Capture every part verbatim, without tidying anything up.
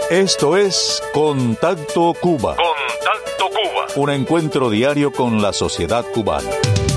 Esto es Contacto Cuba. Contacto Cuba. Un encuentro diario con la sociedad cubana.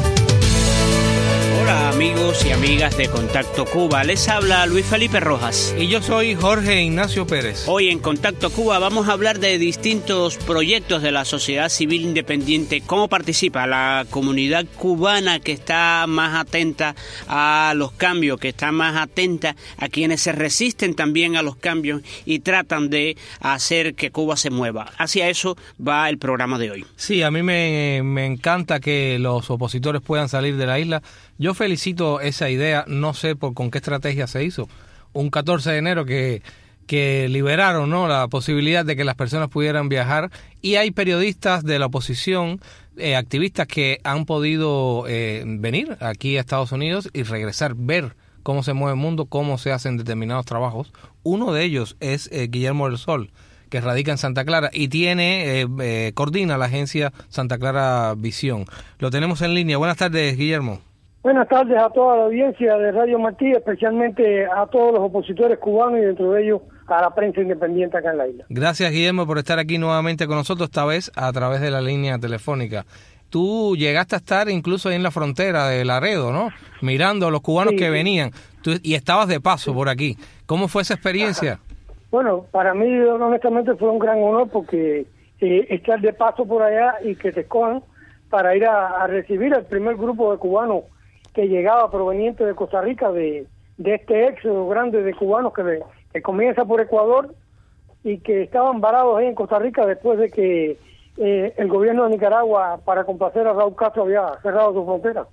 Hola amigos y amigas de Contacto Cuba, les habla Luis Felipe Rojas. Y yo soy Jorge Ignacio Pérez. Hoy en Contacto Cuba vamos a hablar de distintos proyectos de la sociedad civil independiente, cómo participa la comunidad cubana que está más atenta a los cambios, que está más atenta a quienes se resisten también a los cambios y tratan de hacer que Cuba se mueva. Hacia eso va el programa de hoy. Sí, a mí me, me encanta que los opositores puedan salir de la isla. Yo felicito esa idea, no sé por con qué estrategia se hizo. Un catorce de enero que, que liberaron, ¿no?, la posibilidad de que las personas pudieran viajar, y hay periodistas de la oposición, eh, activistas que han podido eh, venir aquí a Estados Unidos y regresar, ver cómo se mueve el mundo, cómo se hacen determinados trabajos. Uno de ellos es eh, Guillermo del Sol, que radica en Santa Clara y tiene, eh, eh, coordina la agencia Santa Clara Visión. Lo tenemos en línea. Buenas tardes, Guillermo. Buenas tardes a toda la audiencia de Radio Martí, especialmente a todos los opositores cubanos y dentro de ellos a la prensa independiente acá en la isla. Gracias, Guillermo, por estar aquí nuevamente con nosotros, esta vez a través de la línea telefónica. Tú llegaste a estar incluso ahí en la frontera de Laredo, ¿no?, mirando a los cubanos sí, que venían. Tú, y estabas de paso por aquí. ¿Cómo fue esa experiencia? Ajá. Bueno, para mí honestamente fue un gran honor porque eh, estar de paso por allá y que te escojan para ir a, a recibir al primer grupo de cubanos que llegaba proveniente de Costa Rica, de, de este éxodo grande de cubanos que, que comienza por Ecuador y que estaban varados ahí en Costa Rica después de que eh, el gobierno de Nicaragua, para complacer a Raúl Castro, había cerrado su frontera.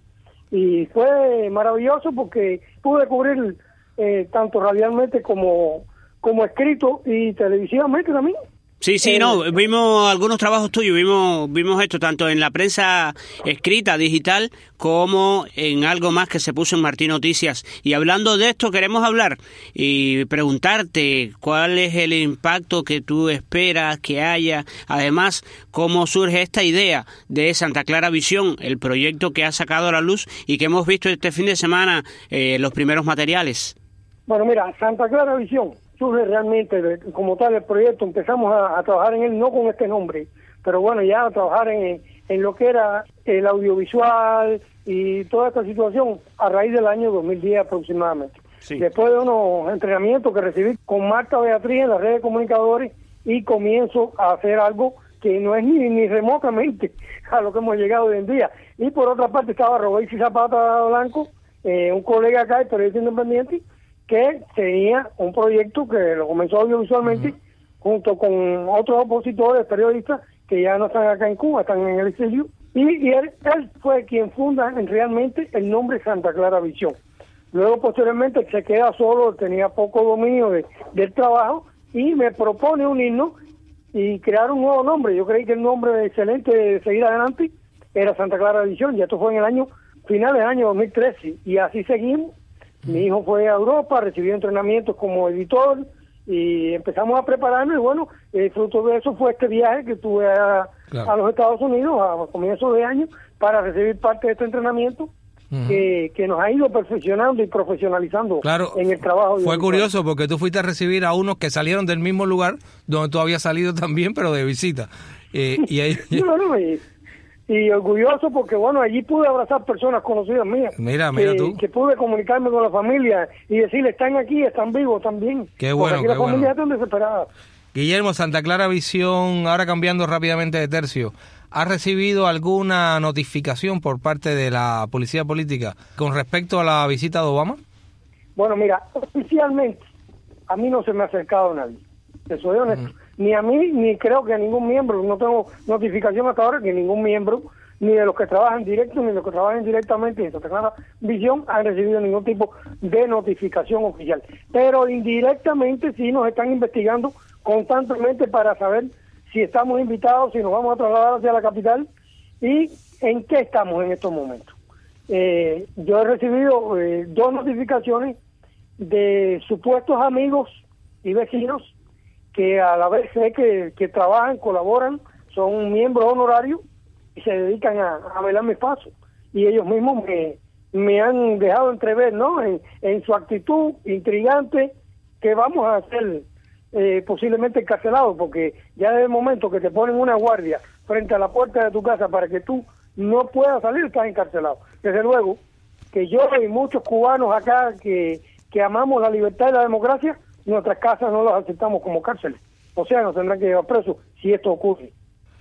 Y fue maravilloso porque pude cubrir eh, tanto radialmente como, como escrito y televisivamente también. Sí, sí, no, vimos algunos trabajos tuyos, vimos vimos esto tanto en la prensa escrita, digital, como en algo más que se puso en Martí Noticias. Y hablando de esto, queremos hablar y preguntarte cuál es el impacto que tú esperas que haya, además, cómo surge esta idea de Santa Clara Visión, el proyecto que ha sacado a la luz y que hemos visto este fin de semana, eh, los primeros materiales. Bueno, mira, Santa Clara Visión surge realmente de, como tal el proyecto. Empezamos a, a trabajar en él, no con este nombre, pero bueno, ya a trabajar en, en lo que era el audiovisual y toda esta situación a raíz del año dos mil diez aproximadamente. Sí. Después de unos entrenamientos que recibí con Marta Beatriz en la red de comunicadores, y comienzo a hacer algo que no es ni, ni remotamente a lo que hemos llegado hoy en día. Y por otra parte estaba Roberto Zapata Blanco, eh, un colega acá, el periodista independiente, que tenía un proyecto que lo comenzó audiovisualmente, uh-huh, junto con otros opositores, periodistas, que ya no están acá en Cuba, están en el exilio, y, y él, él fue quien funda en realmente el nombre Santa Clara Visión. Luego, posteriormente, se queda solo, tenía poco dominio de, del trabajo, y me propone unirnos y crear un nuevo nombre. Yo creí que el nombre excelente de seguir adelante era Santa Clara Visión, y esto fue en el año, final del año dos mil trece, y así seguimos. Mi hijo fue a Europa, recibió entrenamientos como editor y empezamos a prepararnos, y bueno, el fruto de eso fue este viaje que tuve a, claro. a los Estados Unidos a comienzos de año para recibir parte de este entrenamiento, uh-huh, que, que nos ha ido perfeccionando y profesionalizando, claro, en el trabajo. Fue curioso porque tú fuiste a recibir a unos que salieron del mismo lugar donde tú habías salido también, pero de visita. Eh, y ahí... no, no, y, y orgulloso porque, bueno, allí pude abrazar personas conocidas mías. Mira, mira que, tú. Que pude comunicarme con la familia y decirle, están aquí, están vivos también. Qué bueno, porque aquí qué las bueno. familias están desesperadas. Guillermo, Santa Clara Visión, ahora cambiando rápidamente de tercio, ¿ha recibido alguna notificación por parte de la policía política con respecto a la visita de Obama? Bueno, mira, oficialmente a mí no se me ha acercado nadie, te soy honesto. Uh-huh. Ni a mí, ni creo que a ningún miembro. No tengo notificación hasta ahora que ningún miembro, ni de los que trabajan directo, ni de los que trabajan indirectamente en Santa Clara Visión, han recibido ningún tipo de notificación oficial. Pero indirectamente sí nos están investigando constantemente para saber si estamos invitados, si nos vamos a trasladar hacia la capital y en qué estamos en estos momentos. Eh, yo he recibido eh, dos notificaciones de supuestos amigos y vecinos que a la vez sé que, que trabajan, colaboran, son miembros honorarios y se dedican a, a velar mis pasos. Y ellos mismos me, me han dejado entrever, ¿no?, en, en su actitud intrigante, que vamos a hacer eh, posiblemente encarcelado, porque ya desde el momento que te ponen una guardia frente a la puerta de tu casa para que tú no puedas salir, estás encarcelado. Desde luego que yo y muchos cubanos acá que, que amamos la libertad y la democracia, nuestras casas no las aceptamos como cárceles. O sea, nos tendrán que llevar presos si esto ocurre.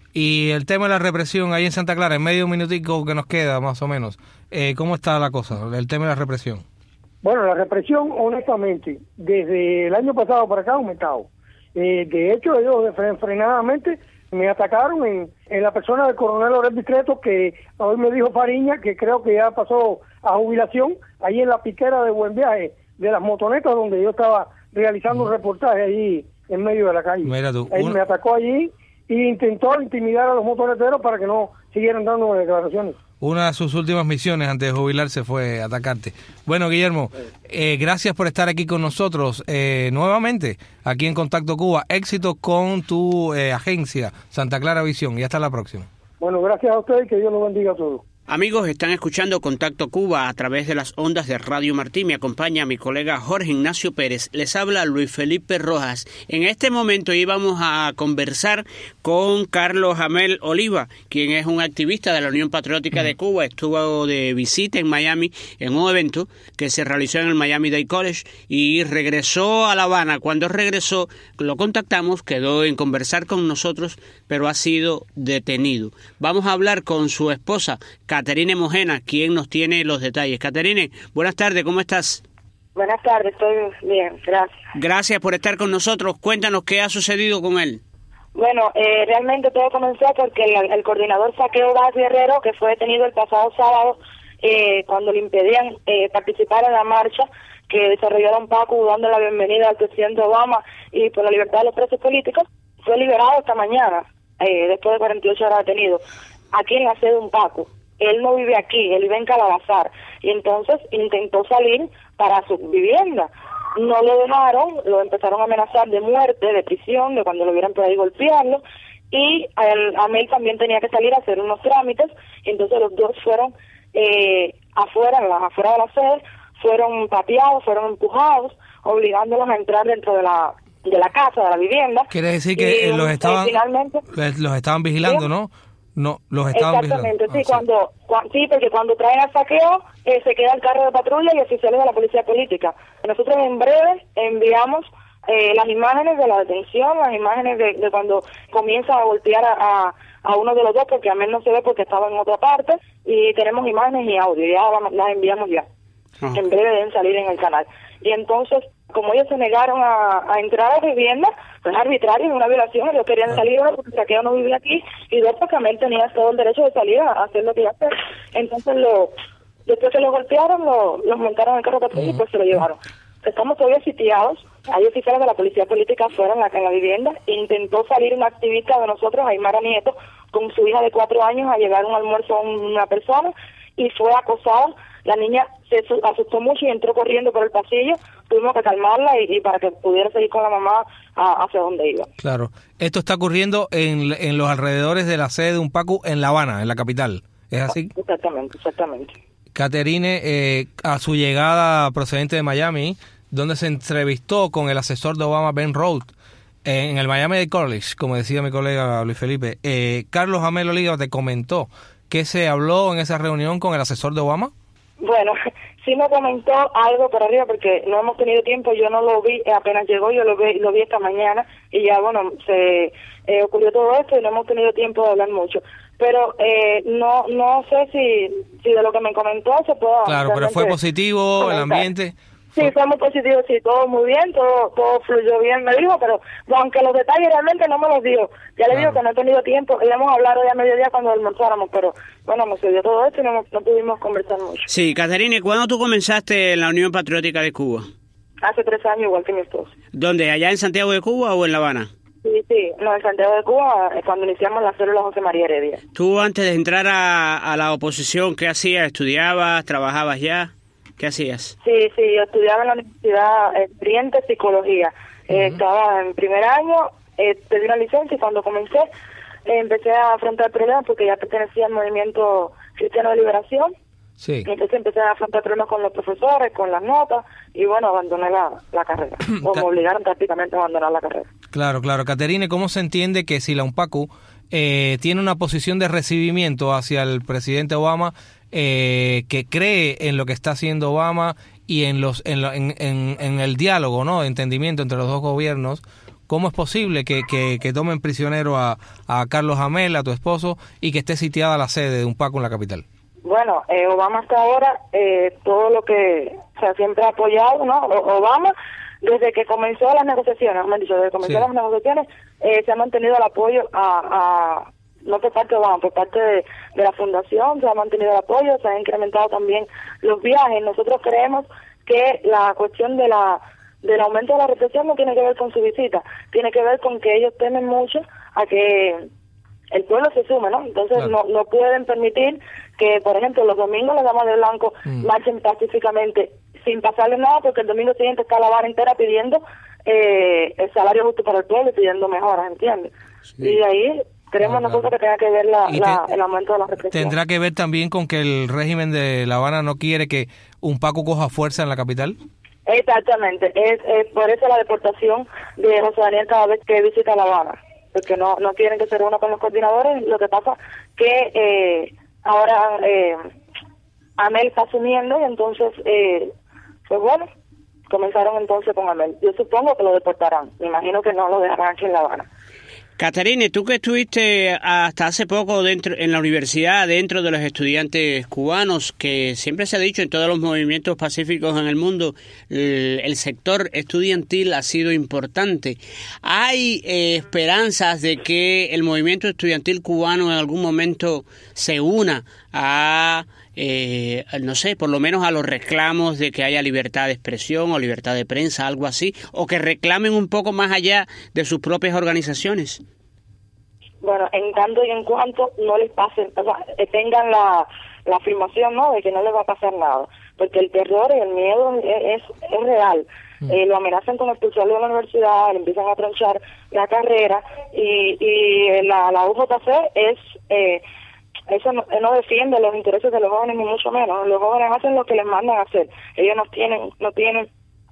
Y el tema de la represión ahí en Santa Clara, en medio minutico que nos queda más o menos, eh, ¿cómo está la cosa, el tema de la represión? Bueno, la represión, honestamente, desde el año pasado para acá ha aumentado. Eh, de hecho, ellos frenadamente me atacaron en, en la persona del coronel Orel Discreto, que hoy me dijo Fariña, que creo que ya pasó a jubilación, ahí en la piquera de Buen Viaje, de las motonetas, donde yo estaba realizando un reportaje allí en medio de la calle. Mira tú, Él un... me atacó allí e intentó intimidar a los motoneteros para que no siguieran dando declaraciones. Una de sus últimas misiones antes de jubilarse fue atacarte. Bueno, Guillermo, eh, gracias por estar aquí con nosotros eh, nuevamente, aquí en Contacto Cuba. Éxito con tu eh, agencia, Santa Clara Visión, y hasta la próxima. Bueno, gracias a ustedes y que Dios los bendiga a todos. Amigos, están escuchando Contacto Cuba a través de las ondas de Radio Martí. Me acompaña mi colega Jorge Ignacio Pérez. Les habla Luis Felipe Rojas. En este momento íbamos a conversar con Carlos Amel Oliva, quien es un activista de la Unión Patriótica de Cuba. Estuvo de visita en Miami en un evento que se realizó en el Miami Dade College y regresó a La Habana. Cuando regresó, lo contactamos, quedó en conversar con nosotros, pero ha sido detenido. Vamos a hablar con su esposa, Caterine Mojena, quien nos tiene los detalles. Caterine, buenas tardes, ¿cómo estás? Buenas tardes, estoy bien, gracias. Gracias por estar con nosotros. Cuéntanos qué ha sucedido con él. Bueno, eh, realmente todo comenzó porque el, el coordinador Saqueo Vaz Guerrero, que fue detenido el pasado sábado, eh, cuando le impedían eh, participar en la marcha que desarrolló Don Paco, dando la bienvenida al presidente Obama y por la libertad de los presos políticos, fue liberado esta mañana, eh, después de cuarenta y ocho horas detenido, aquí en la sede de un Paco. Él no vive aquí, él vive en Calabazar, y entonces intentó salir para su vivienda. No lo dejaron, lo empezaron a amenazar de muerte, de prisión, de cuando lo vieran por ahí golpearlo, y el Amel también tenía que salir a hacer unos trámites, y entonces los dos fueron eh, afuera, afuera de la sede, fueron pateados, fueron empujados, obligándolos a entrar dentro de la de la casa, de la vivienda. Quiere decir que y, los estaban finalmente, los estaban vigilando, ¿sí? ¿No? No, los estaban Exactamente, vigilando. sí, Ah, sí. cuando, cuando, sí, porque cuando traen al saqueo, eh, se queda el carro de patrulla y oficiales de la policía política. Nosotros en breve enviamos eh, las imágenes de la detención, las imágenes de, de cuando comienza a golpear a, a, a uno de los dos, porque a mí no se ve porque estaba en otra parte, y tenemos imágenes y audio, ya las, las enviamos ya. Ajá. En breve deben salir en el canal. Y entonces, como ellos se negaron a, a entrar a la vivienda, pues arbitrario, es una violación, ellos querían salir porque el saqueo no vivía aquí, y dos, porque Amel tenía todo el derecho de salir a hacer lo que iba a hacer. Entonces, lo, después que lo golpearon, lo, los montaron en el carro patrulla y pues se lo llevaron. Estamos todavía sitiados, hay oficiales de la policía política afuera en la, en la vivienda, intentó salir una activista de nosotros, Aymara Nieto, con su hija de cuatro años a llevar un almuerzo a una persona, y fue acosada. La niña se asustó mucho y entró corriendo por el pasillo. Tuvimos que calmarla y, y para que pudiera seguir con la mamá a, hacia donde iba. Claro. Esto está ocurriendo en, en los alrededores de la sede de un Paco en La Habana, en la capital. ¿Es así? Exactamente, exactamente. Caterine, eh, a su llegada procedente de Miami, donde se entrevistó con el asesor de Obama, Ben Rhodes, eh, en el Miami Dade College, como decía mi colega Luis Felipe, eh, Carlos Amel Oliva te comentó que se habló en esa reunión con el asesor de Obama. Bueno, sí me comentó algo por arriba porque no hemos tenido tiempo, yo no lo vi, apenas llegó, yo lo vi, lo vi esta mañana y ya, bueno, se eh, ocurrió todo esto y no hemos tenido tiempo de hablar mucho. Pero eh, no no sé si, si de lo que me comentó se puede... Claro, pero fue positivo comentar. El ambiente... Sí, fue muy positivo, sí, todo muy bien, todo todo fluyó bien, me dijo, pero aunque los detalles realmente no me los dio. Ya le claro. digo que no he tenido tiempo, le hemos hablado ya a mediodía cuando almorzáramos, pero bueno, me sucedió todo esto y no, no pudimos conversar mucho. Sí, Caterine, ¿cuándo tú comenzaste en la Unión Patriótica de Cuba? Hace tres años, igual que mi esposo. ¿Dónde? ¿Allá en Santiago de Cuba o en La Habana? Sí, sí, no, en Santiago de Cuba, cuando iniciamos la célula José María Heredia. ¿Tú antes de entrar a, a la oposición, qué hacías? ¿Estudiabas? ¿Trabajabas ya? ¿Qué hacías? Sí, sí, yo estudiaba en la Universidad eh, Oriente Psicología. Uh-huh. Eh, estaba en primer año, eh, pedí una licencia y cuando comencé eh, empecé a afrontar problemas porque ya pertenecía al movimiento cristiano de liberación Sí. Entonces empecé a afrontar problemas con los profesores, con las notas, y bueno, abandoné la, la carrera. O me obligaron prácticamente a abandonar la carrera. Claro, claro. Caterine, ¿cómo se entiende que si la UNPACU eh, tiene una posición de recibimiento hacia el presidente Obama, eh, que cree en lo que está haciendo Obama y en los en, lo, en, en, en el diálogo, ¿no?, entendimiento entre los dos gobiernos? ¿Cómo es posible que, que, que tomen prisionero a, a Carlos Hamel, a tu esposo, y que esté sitiada la sede de UNPACU en la capital? Bueno, eh, Obama hasta ahora, eh, todo lo que, o sea, siempre ha apoyado, ¿no? Obama, desde que comenzó las negociaciones, me han dicho, desde que comenzó sí. las negociaciones, eh, se ha mantenido el apoyo a, a, no por parte de Obama, por parte de, de la fundación, se ha mantenido el apoyo, se han incrementado también los viajes. Nosotros creemos que la cuestión de la del aumento de la represión no tiene que ver con su visita, tiene que ver con que ellos temen mucho a que el pueblo se sume, ¿no? Entonces claro. no no pueden permitir que, por ejemplo, los domingos las damas de blanco mm. marchen pacíficamente sin pasarle nada, porque el domingo siguiente está la vara entera pidiendo eh, el salario justo para el pueblo y pidiendo mejoras, ¿entiendes? Sí. Y de ahí creemos claro, nosotros claro. que tenga que ver la, te, la, el aumento de la represión. ¿Tendrá que ver también con que el régimen de La Habana no quiere que UNPACU coja fuerza en la capital? Exactamente, es, es por eso la deportación de José Daniel cada vez que visita La Habana, porque no no quieren que se reúna con los coordinadores. Lo que pasa que eh, ahora eh, Amel está asumiendo y entonces, eh, pues bueno, comenzaron entonces con Amel. Yo supongo que lo deportarán, me imagino que no lo dejarán aquí en La Habana. Caterine, tú que estuviste hasta hace poco dentro en la universidad, dentro de los estudiantes cubanos, que siempre se ha dicho en todos los movimientos pacíficos en el mundo, el, el sector estudiantil ha sido importante. ¿Hay eh, esperanzas de que el movimiento estudiantil cubano en algún momento se una a, eh, no sé, por lo menos a los reclamos de que haya libertad de expresión o libertad de prensa, algo así, o que reclamen un poco más allá de sus propias organizaciones? Bueno, en tanto y en cuanto no les pasen, o sea, tengan la, la afirmación, ¿no?, de que no les va a pasar nada, porque el terror y el miedo es, es, es real. Mm. Eh, lo amenazan con expulsarlo de la universidad, le empiezan a tronchar la carrera, y, y la, la U J C es... Eh, eso no, no defiende los intereses de los jóvenes, ni mucho menos. Los jóvenes hacen lo que les mandan a hacer. Ellos no tienen no tienen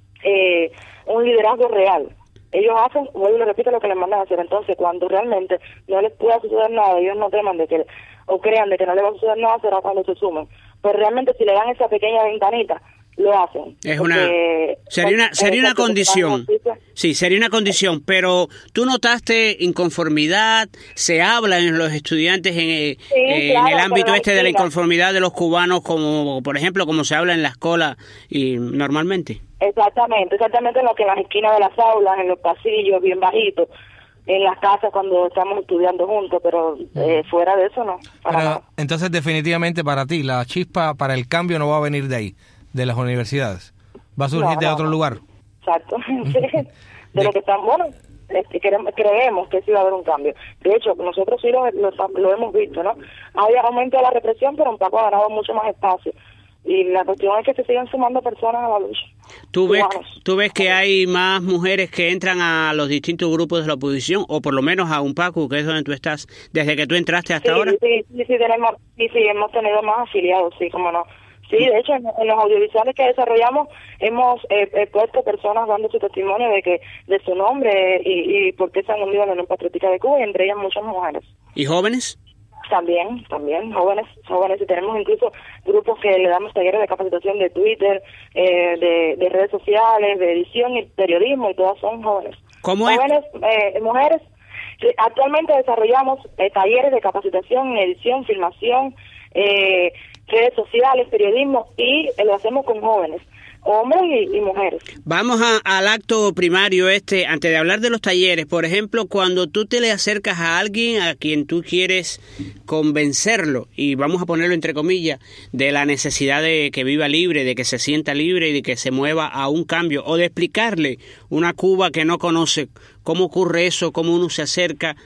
eh, un liderazgo real. Ellos hacen, vuelvo y le repito, lo que les mandan a hacer. Entonces, cuando realmente no les pueda suceder nada, ellos no teman de que, o crean de que no les va a suceder nada, será cuando se sumen. Pero realmente, si le dan esa pequeña ventanita, lo hacen. Es una sería una sería una condición. Sí, sería una condición, pero tú notaste inconformidad, se habla en los estudiantes en, sí, eh, claro, en el ámbito este de la inconformidad de los cubanos, como por ejemplo como se habla en la escuela y normalmente. Exactamente, exactamente lo que en las esquinas de las aulas, en los pasillos, bien bajitos, en las casas cuando estamos estudiando juntos, pero eh, fuera de eso no. Para pero, nada. Entonces definitivamente para ti la chispa para el cambio no va a venir de ahí, de las universidades, va a surgir no, de no, otro no. lugar. Exacto, de, de lo que están, bueno, este, queremos, creemos que sí va a haber un cambio. De hecho, nosotros sí lo, lo, lo hemos visto, ¿no? Hay aumento de la represión, pero un poco ha ganado mucho más espacio. Y la cuestión es que se sigan sumando personas a la lucha. ¿Tú ves, ¿Tú ves que hay más mujeres que entran a los distintos grupos de la oposición, o por lo menos a UNPACU, que es donde tú estás, desde que tú entraste hasta sí, ahora? Sí, sí, sí, tenemos, sí, sí, hemos tenido más afiliados, sí, como no. Sí, de hecho, en, en los audiovisuales que desarrollamos hemos eh, eh, puesto personas dando su testimonio de que de su nombre y, y por qué se han unido a la Unión Patriótica de Cuba, y entre ellas muchas mujeres. ¿Y jóvenes? También, también, jóvenes, jóvenes, y tenemos incluso grupos que le damos talleres de capacitación de Twitter, eh, de, de redes sociales, de edición y periodismo, y todas son jóvenes. ¿Cómo jóvenes, es? Eh, mujeres. Actualmente desarrollamos eh, talleres de capacitación, edición, filmación, eh, redes sociales, periodismo, y eh, lo hacemos con jóvenes, hombres y, y mujeres. Vamos a, al acto primario este, antes de hablar de los talleres. Por ejemplo, cuando tú te le acercas a alguien a quien tú quieres convencerlo, y vamos a ponerlo entre comillas, de la necesidad de que viva libre, de que se sienta libre y de que se mueva a un cambio, o de explicarle una Cuba que no conoce, cómo ocurre eso, cómo uno se acerca.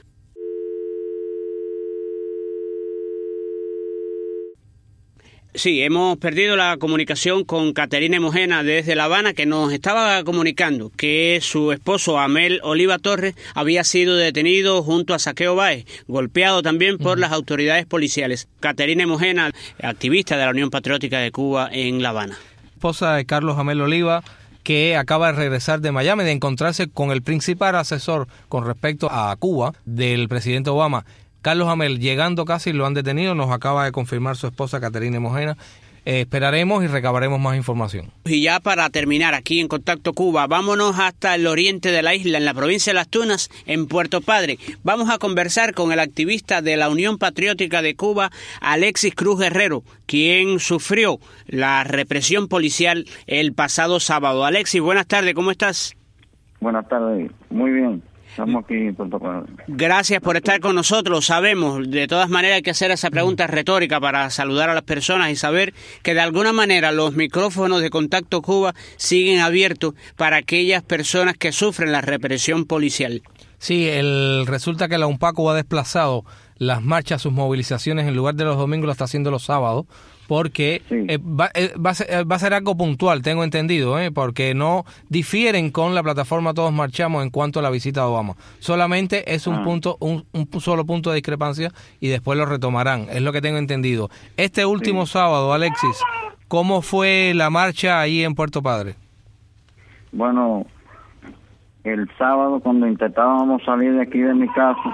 Sí, hemos perdido la comunicación con Caterina Emojena desde La Habana, que nos estaba comunicando que su esposo Amel Oliva Torres había sido detenido junto a Saqueo Báez, golpeado también por uh-huh. las autoridades policiales. Caterina Emojena, activista de la Unión Patriótica de Cuba en La Habana. Esposa de Carlos Amel Oliva, que acaba de regresar de Miami, de encontrarse con el principal asesor con respecto a Cuba del presidente Obama. Carlos Amel, llegando casi lo han detenido, nos acaba de confirmar su esposa Caterina Emojena. Eh, esperaremos y recabaremos más información. Y ya para terminar, aquí en Contacto Cuba, vámonos hasta el oriente de la isla, en la provincia de Las Tunas, en Puerto Padre. Vamos a conversar con el activista de la Unión Patriótica de Cuba, Alexis Cruz Guerrero, quien sufrió la represión policial el pasado sábado. Alexis, buenas tardes, ¿cómo estás? Buenas tardes, muy bien. Estamos aquí en Puerto Padre. Gracias por estar con nosotros. Sabemos, de todas maneras, hay que hacer esa pregunta retórica para saludar a las personas y saber que de alguna manera los micrófonos de Contacto Cuba siguen abiertos para aquellas personas que sufren la represión policial. Sí, el, resulta que la UNPACU ha desplazado las marchas, sus movilizaciones, en lugar de los domingos, lo está haciendo los sábados, porque sí. eh, va, eh, va, a ser, va a ser algo puntual, tengo entendido, eh, porque no difieren con la plataforma Todos Marchamos en cuanto a la visita de Obama. Solamente es un ah. punto, un, un solo punto de discrepancia y después lo retomarán, es lo que tengo entendido. Este último sí. sábado, Alexis, ¿cómo fue la marcha ahí en Puerto Padre? Bueno, el sábado cuando intentábamos salir de aquí de mi casa,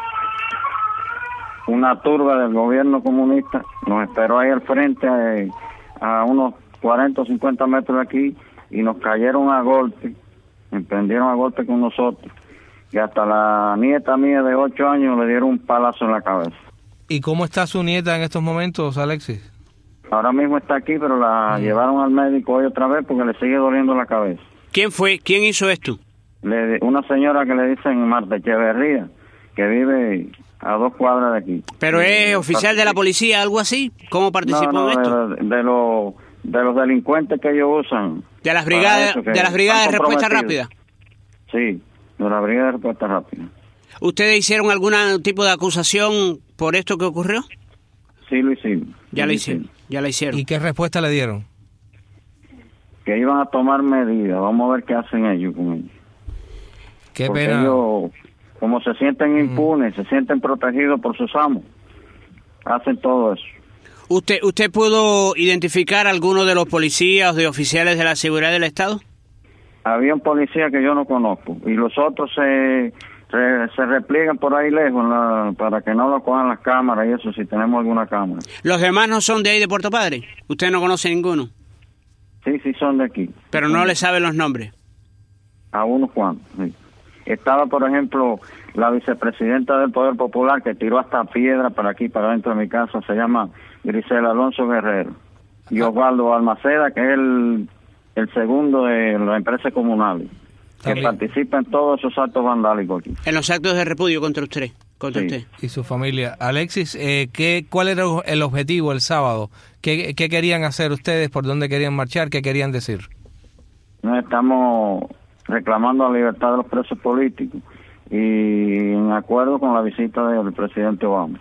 una turba del gobierno comunista nos esperó ahí al frente a, a unos cuarenta o cincuenta metros de aquí y nos cayeron a golpe, emprendieron a golpe con nosotros y hasta la nieta mía de ocho años le dieron un palazo en la cabeza. ¿Y cómo está su nieta en estos momentos, Alexis? Ahora mismo está aquí, pero la mm. llevaron al médico hoy otra vez porque le sigue doliendo la cabeza. ¿Quién fue? ¿Quién hizo esto? Le, una señora que le dicen Marta Echeverría, que vive a dos cuadras de aquí. ¿Pero es oficial de la policía, algo así? ¿Cómo participó no, no, en esto? De, de, de, los, de los delincuentes que ellos usan. ¿De las brigadas, de las brigadas de respuesta rápida? Sí, de la brigada de respuesta rápida. ¿Ustedes hicieron algún tipo de acusación por esto que ocurrió? Sí, lo hicimos. Ya lo hicieron, ya la hicieron. ¿Y qué respuesta le dieron? Que iban a tomar medidas, vamos a ver qué hacen ellos con ellos. Qué Porque pena. Ellos, como se sienten impunes, mm. se sienten protegidos por sus amos, hacen todo eso. ¿Usted usted pudo identificar a alguno de los policías o de oficiales de la seguridad del Estado? Había un policía que yo no conozco y los otros se se, se repliegan por ahí lejos la, para que no lo cojan las cámaras y eso, si tenemos alguna cámara. ¿Los demás no son de ahí de Puerto Padre? ¿Usted no conoce ninguno? Sí, sí son de aquí. ¿Pero no le saben los nombres? A unos cuantos, sí. Estaba, por ejemplo, la vicepresidenta del Poder Popular que tiró hasta piedra para aquí, para dentro de mi casa, se llama Grisela Alonso Guerrero. Y Osvaldo Almaceda, que es el, el segundo de las empresas comunales, que participa en todos esos actos vandálicos aquí. En los actos de repudio contra usted. Contra sí. usted. Y su familia. Alexis, eh, ¿qué, ¿cuál era el objetivo el sábado? ¿Qué, ¿Qué querían hacer ustedes? ¿Por dónde querían marchar? ¿Qué querían decir? No, estamos reclamando la libertad de los presos políticos y en acuerdo con la visita del presidente Obama.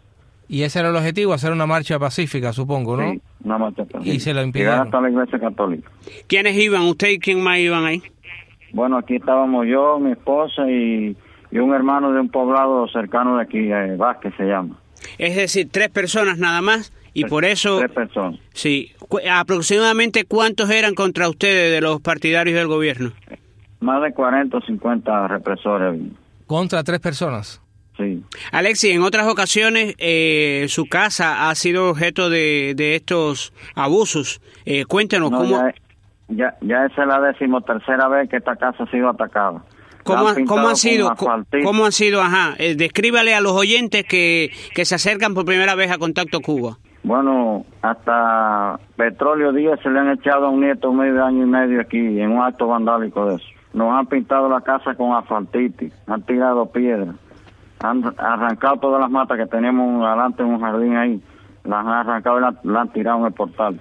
Y ese era el objetivo, hacer una marcha pacífica, supongo, ¿no? Sí, una marcha pacífica. Y se lo impidieron. Llegar hasta la Iglesia Católica. ¿Quiénes iban? ¿Usted y quién más iban ahí? Bueno, aquí estábamos yo, mi esposa y, y un hermano de un poblado cercano de aquí, eh, Vázquez se llama. Es decir, tres personas nada más y tres, por eso... Tres personas. Sí. ¿Aproximadamente cuántos eran contra ustedes de los partidarios del gobierno? Más de cuarenta o cincuenta represores. ¿Contra tres personas? Sí. Alexis, en otras ocasiones eh, su casa ha sido objeto de, de estos abusos. Eh, cuéntenos no, cómo... Ya, ya, ya esa es la decimotercera vez que esta casa ha sido atacada. ¿Cómo, han ¿cómo han sido? ¿Cómo han sido? Ajá. Eh, descríbale a los oyentes que, que se acercan por primera vez a Contacto Cuba. Bueno, hasta petróleo Díaz se le han echado a un nieto medio año y medio aquí en un acto vandálico de eso. Nos han pintado la casa con asfaltitis, han tirado piedras, han arrancado todas las matas que tenemos adelante en un jardín ahí, las han arrancado y las la han tirado en el portal.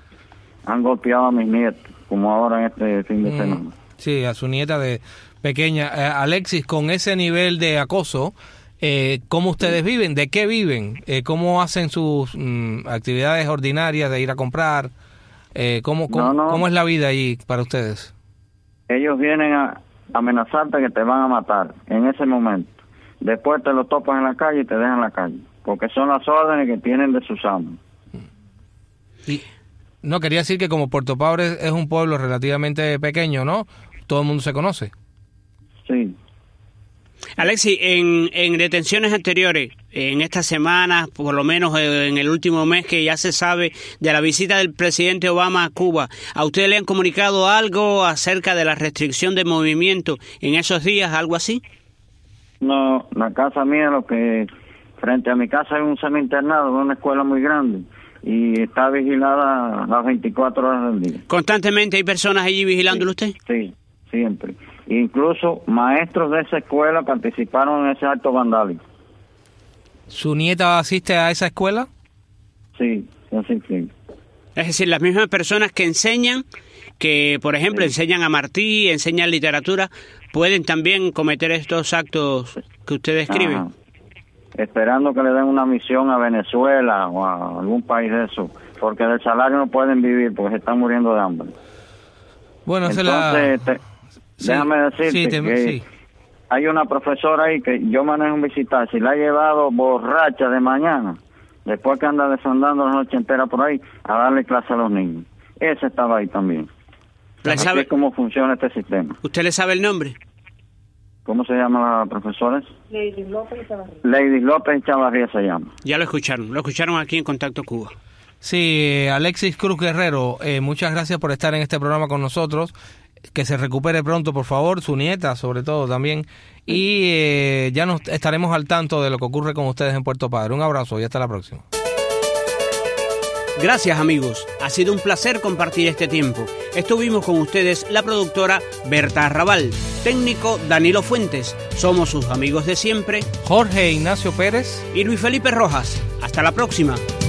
Han golpeado a mis nietos, como ahora en este fin de semana. Sí, a su nieta de pequeña. Eh, Alexis, con ese nivel de acoso, Eh, ¿Cómo ustedes viven? ¿De qué viven? Eh, ¿Cómo hacen sus mm, actividades ordinarias de ir a comprar? Eh, ¿cómo, cómo, no, no. ¿Cómo es la vida allí para ustedes? Ellos vienen a amenazarte que te van a matar en ese momento. Después te lo topas en la calle y te dejan en la calle, porque son las órdenes que tienen de sus amos. Y no, quería decir que como Puerto Padre es un pueblo relativamente pequeño, ¿no? Todo el mundo se conoce. Sí. Alexis, en, en detenciones anteriores, en estas semanas, por lo menos en el último mes que ya se sabe de la visita del presidente Obama a Cuba, ¿a usted le han comunicado algo acerca de la restricción de movimiento en esos días, algo así? No, la casa mía, lo que frente a mi casa hay un semi-internado de una escuela muy grande y está vigilada las veinticuatro horas del día. ¿Constantemente hay personas allí vigilándolo usted? Sí, siempre. Incluso maestros de esa escuela participaron en ese acto vandálico. ¿Su nieta asiste a esa escuela? Sí, así sí. Es decir, las mismas personas que enseñan, que por ejemplo Sí. enseñan a Martí, enseñan literatura, pueden también cometer estos actos que usted describe. Ajá. Esperando que le den una misión a Venezuela o a algún país de eso, porque del salario no pueden vivir porque se están muriendo de hambre. Bueno, esa es Entonces, la... te- déjame decirte sí, te- que sí. hay una profesora ahí que yo manejo un visitar, si la ha llevado borracha de mañana, después que anda desandando la noche entera por ahí, a darle clase a los niños. Esa estaba ahí también. ¿Le Así sabe- es cómo funciona este sistema. ¿Usted le sabe el nombre? ¿Cómo se llama la profesora? Lady López Chavarría. Lady López Chavarría se llama. Ya lo escucharon, lo escucharon aquí en Contacto Cuba. Sí, Alexis Cruz Guerrero, eh, muchas gracias por estar en este programa con nosotros. Que se recupere pronto, por favor, su nieta sobre todo también. Y eh, ya nos estaremos al tanto de lo que ocurre con ustedes en Puerto Padre. Un abrazo y hasta la próxima. Gracias amigos, ha sido un placer compartir este tiempo. Estuvimos con ustedes la productora Berta Arrabal, técnico Danilo Fuentes. Somos sus amigos de siempre, Jorge Ignacio Pérez. y Luis Felipe Rojas. Hasta la próxima.